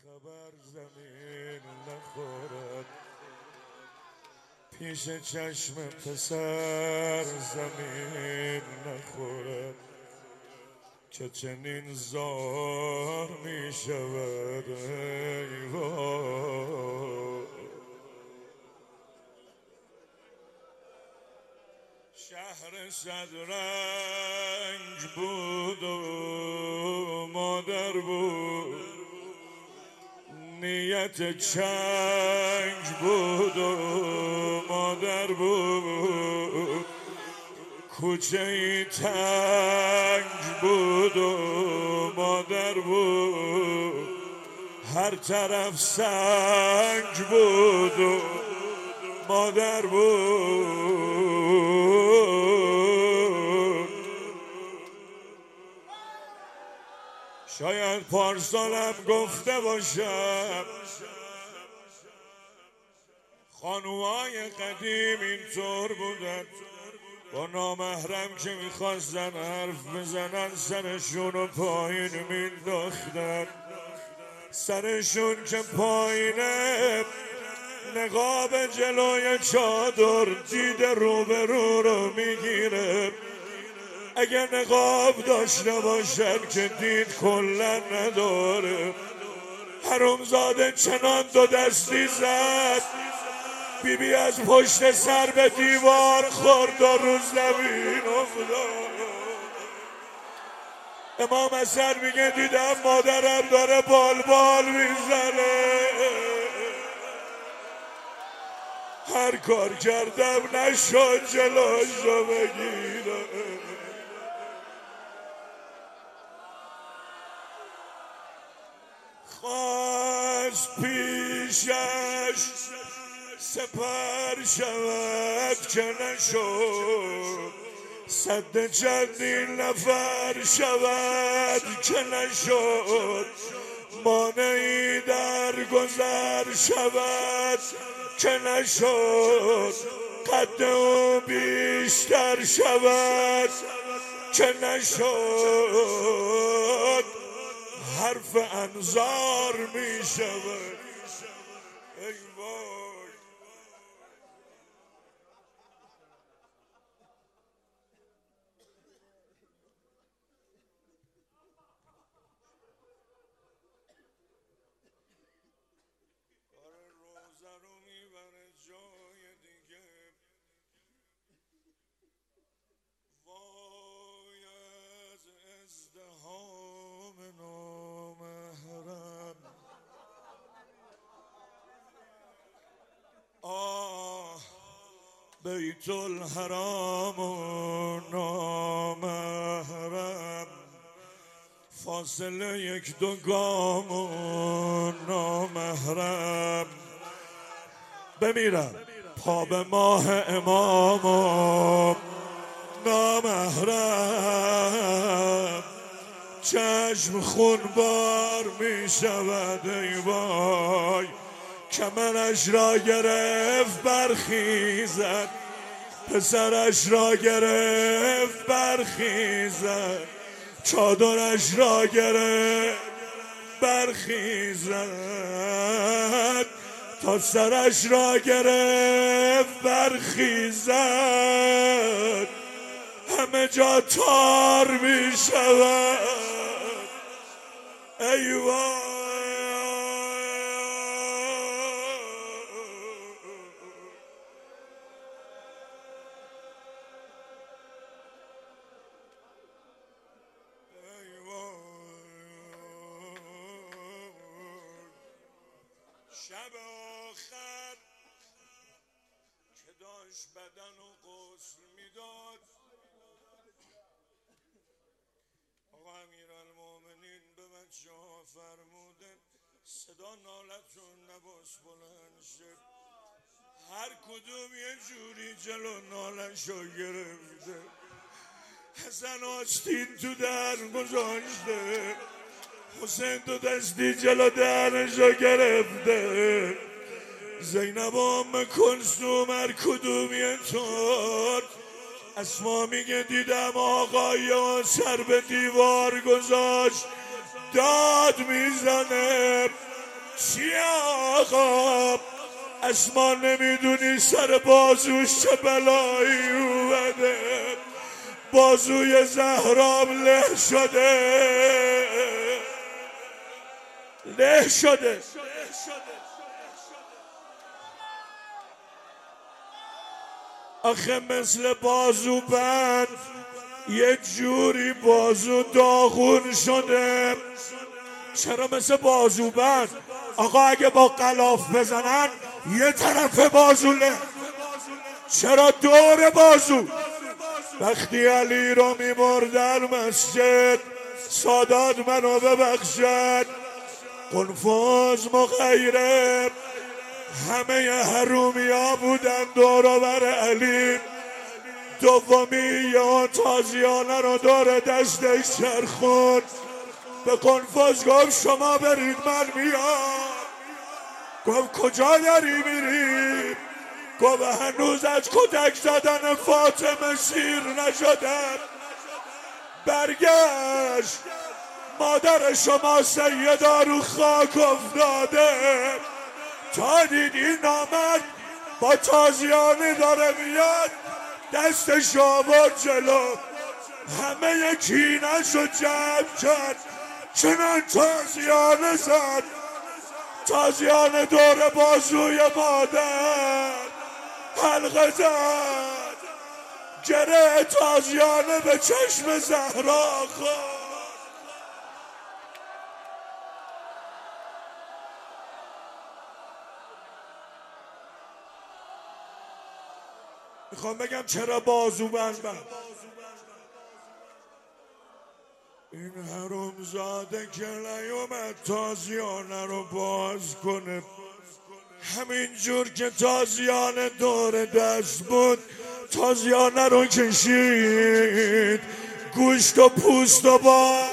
خبر زمین نخورد، پیش چشم پسر زمین نخورد که چنین زار می شود. ای وای شهر صد رنگ بود و مادر بود، نیت چنگ بود و مادر بود، کوچه ای تنگ بود و مادر بود، هر طرف سنگ بود و مادر بود. شاید پارسالم گفته باشم خانوهای قدیم اینطور بودن، با نامحرم که میخواستن حرف بزنن سرشون رو پایین مینداختن، سرشون که پایینه نقاب جلوی چادر دید روبرو رو میگیره، اگر نقاب داشته باشن که دید کلن نداره. حرومزاده چنان دو دستی زد بیبی از پشت سر به دیوار خورد و رو زمین افتاد. امام حسن میگه دیدم مادرم داره بال میزنه، هر کار کردم نشد جلوش رو بگیره. خواست پیشش سپر شود که نشد، صد چندین نفر شود که نشد، مانعی در گذر شود که نشد، قد او بیشتر شود که نشد، حرف انظار می شود. ای وای روزه رو میبره جای دیگه، وای از ازدحام نامحرم، آه بیت الحرام و نامحرم، فاصله یک دو گام و نامحرم، بمیرم پا به ماه امام و نامحرم، چشم خونبار می شود. ای وای کمرش را گرفت برخیزد، پسرش را گرفت برخیزد، چادرش را گرفت برخیزد، تا سرش را گرفت برخیزد، همه جا تار می شود. ای وای شب آخر که داشت بدن و غسل میداد، آقا امیرالمومنین به بچه ها فرموده صدا نالتون نباس بلند شه، هر کدوم یه جوری جلو نالشو گرفته، حسن آستین تو دهن گذاشته، حسین تو دستی جلو دهنشو گرفته، زینب و ام کلثوم هر کدومی طور. اسما میگه دیدم آقای سر به دیوار گذاشت داد میزنه، چیه آقا؟ اسما نمیدونی سر بازوش چه بلایی اومده؟ بازوی زهرام له شده. آخه مثل بازو بند یه جوری بازو داغون شده. چرا مثل بازو بند؟ آقا اگه با غلاف بزنن یه طرف بازو له، چرا دور بازو؟ وقتی علی رو میبردن مسجد، سادات منو ببخشد، قنفذ مغیره، همه حرومیا بودن دوروبر علی. دومی یا تازیانه رو دور دستش چرخون، به قنفذ گفت شما برید من میام. گفت کجا داری میری؟ گفت هنوز از کتک زدن فاطمه سیر نشدن. برگشت، مادر شما سیدا رو خاک افتاده. تا دید این آمد با تازیانه داره میاد، دستش آورد جلو، همه کینش رو جمع کرد، چنان تازیانه زد. تازیانه دور بازوی مادر حلقه زد، گره تازیانه به چشم زهرا خورد. میخوام بگم چرا بازو بند. این حرومزاده که نیومد تازیانه رو باز کنه، همین جور که تازیانه دور دست بود تازیانه رو کشید، گوشت و پوست و باز.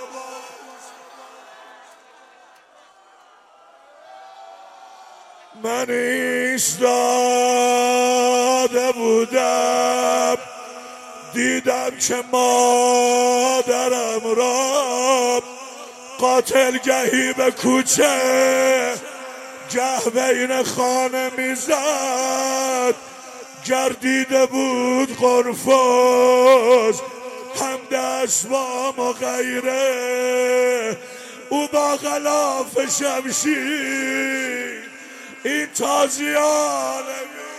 من ایستاده بودم، دیدم که مادرم را قاتل گهی به کوچه گه بین خانه میزد. گردیده بود قنفذ هم دستمام و غیره، او با غلاف شمشیر این تازیانه.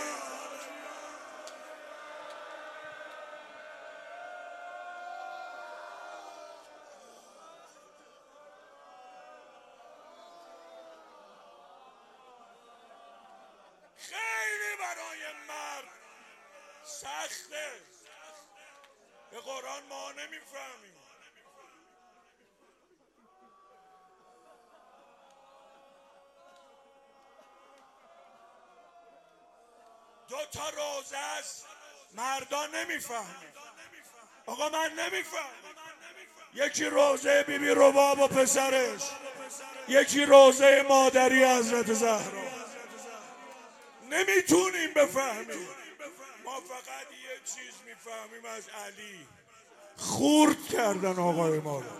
خیلی برای مرد سخته، به قرآن ما نمیفهمیم. دو تا روزه است مردان نمیفهمیم. آقا من نمیفهم. یکی روزه بیبی رباب و پسرش، یکی روزه مادری حضرت زهرا. نمیتونیم بفهمیم. ما فقط یه چیز میفهمیم از علی، خورد کردن آقای ما رو.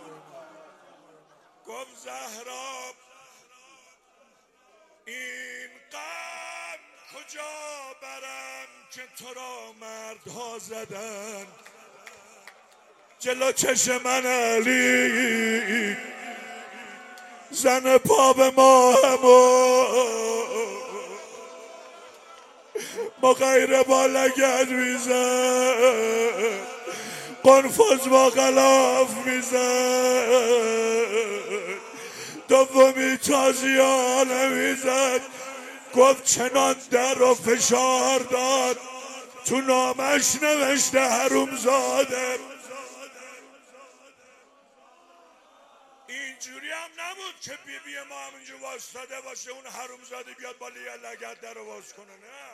گفت زهرا این غم کجا برم که تو را مردها زدن؟ جلو چشم من علی زن پا به ماهمو با غیر با لگد میزد، قنفذ با غلاف میزد، دومی تازیانه میزد. گفت چنان در رو فشار داد تو نامش نوشته حرومزاده. اینجوری هم نبود که بیبی ما همینجور واسطاده باشه اون حرومزاده بیاد با لیه لگد در رو باز کنه. نه،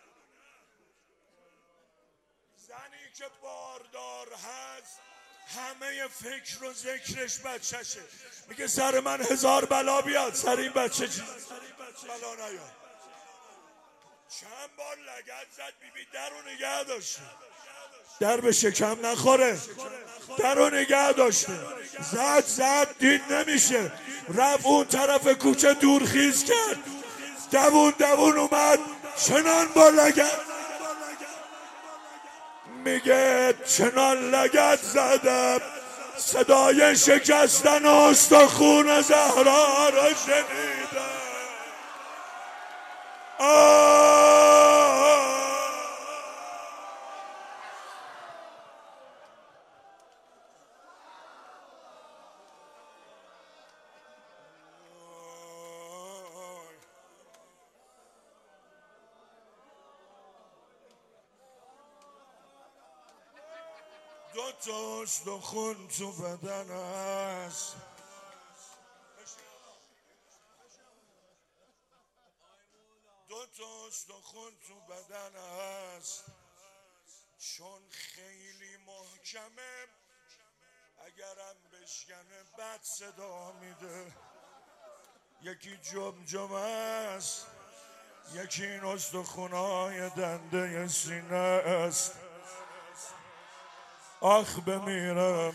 زنی که باردار هست همه فکر و ذکرش بچهشه. میگه سر من 1000 بلا بیاد، سر این بچه چی بلا نیاد. چند بار لگد زد بیبی در رو نگه داشته، در به شکم نخوره، در رو نگه داشته. زد دید نمیشه، رفت اون طرف کوچه دورخیز کرد، دوون اومد چنان با لگد، میگه چنان لگد زدم صدای شکستن استخون زهرا را شنیدم. دو تا استخون تو بدن است، دو تا استخون تو بدن است، چون خیلی محکمه اگرم بشکنه بد صدا میده. یکی جمجمه است، یکی این استخونای دنده سینه است. آخ بمیرم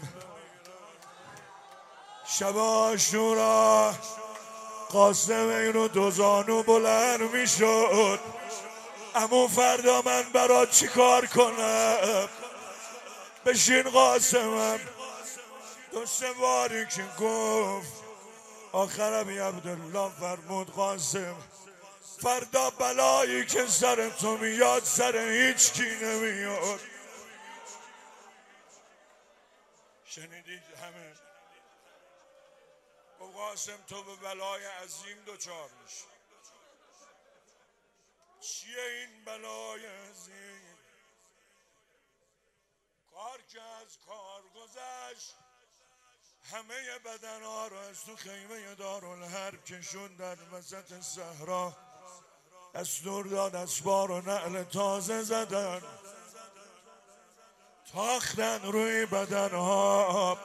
شب عاشورا قاسم این رو دو زانو بلند میشد، اما فردا من برات چی کار کنم؟ بشین قاسمم. دو سه باری که گفت آخرم عبدالله فرمود قاسم فردا بلایی که سر تو میاد سر هیچ کی نمیاد. شنیدید همه؟ گفت قاسم تو به بلای عظیم دچار میشی. چیه این بلای عظیم؟ کار که از کار گذشت، همه بدنها رو از تو خیمه دارالحرب کشون در وسط صحرا، از دور داد اسبار و نعل تازه زدن، تاختن روی بدنها.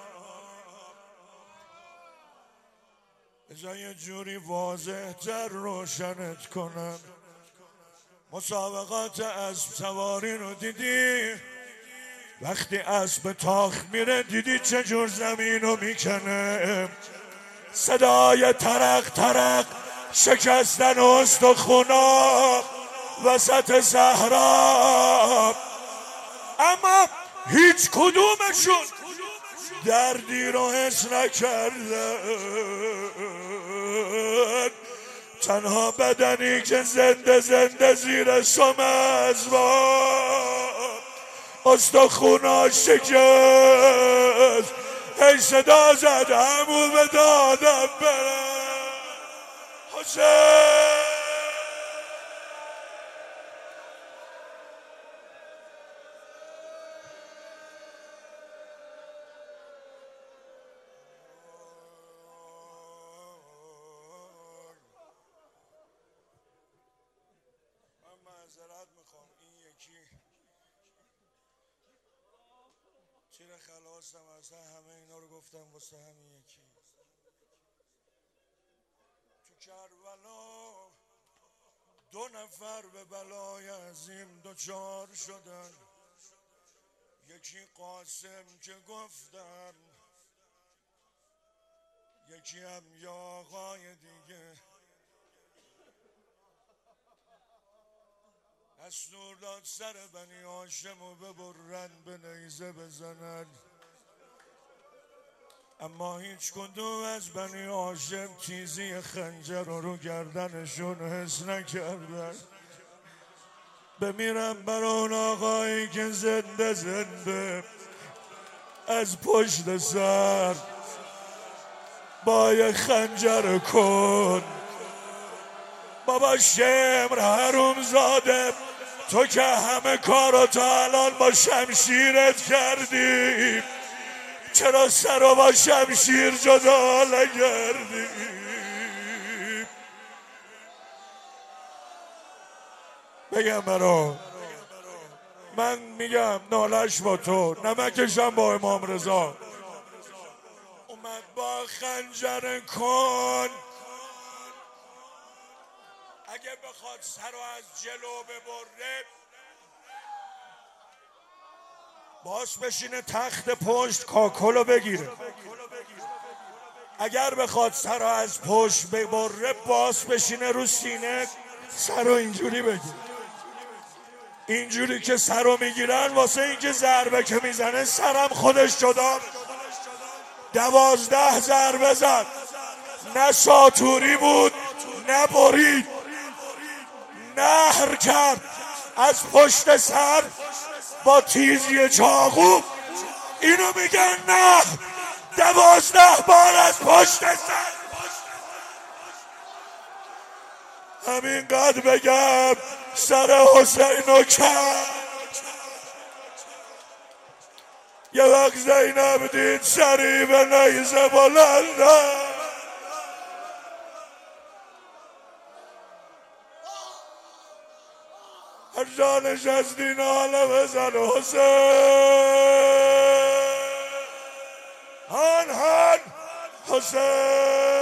بذار یه جوری واضح تر روشنت کنم. مسابقات اسب سواری رو دیدی؟ وقتی اسب تاخت میره دیدی چه جور زمین رو میکنه؟ صدای ترق ترق شکستن استخونا وسط صحرا، اما هیچ کدومشون دردی رو حس نکردن. تنها بدنی که زنده زنده زیر سم اسباب استخونا شکست، هی صدا زد همو به دادم برم حسین. معذرت میخوام، این یکی تیر خلاصم اصلا همه اینا رو گفتم واسه همین یکی. تو کربلا 2 نفر به بلای عظیم دچار شدن. یکی قاسم که گفتم، یکی هم یا آقای دیگه دستور داد سر بنی هاشم رو ببرن به نیزه بزنن، اما هیچ کدوم از بنی هاشم تیزی خنجر رو گردنشون حس نکردن. بمیرم برا اون آقایی که زنده زنده از پشت سر با یه خنجر کن. بابا شمر حروم زاده، تو که همه کارو تا الان با شمشیرت کردی، چرا سر رو با شمشیر جدا نکردی؟ بگم برا من میگم نالش با تو، نمکشم با امام رضا. اومد با خنجر کن، اگه بخواد سر رو از جلو ببره باز بشینه تخت پشت کاکلو بگیره. اگر بخواد سر از پشت ببره باز بشینه رو سینه سر رو اینجوری بگیر. اینجوری که سر رو میگیرن واسه اینکه ضربه که میزنه سرم خودش جدا 12 ضربه زد، نه شاتوری بود نه برید، نهر کرد از پشت سر با تیزی چاقو. اینو میگن نه 12 بار از پشت سر. همینقدر بگم سر حسینو کرد. یه وقت زینب دید سری به نیزه بلنده، هر جانش از دین حاله بزن حسین. هان هان حسین.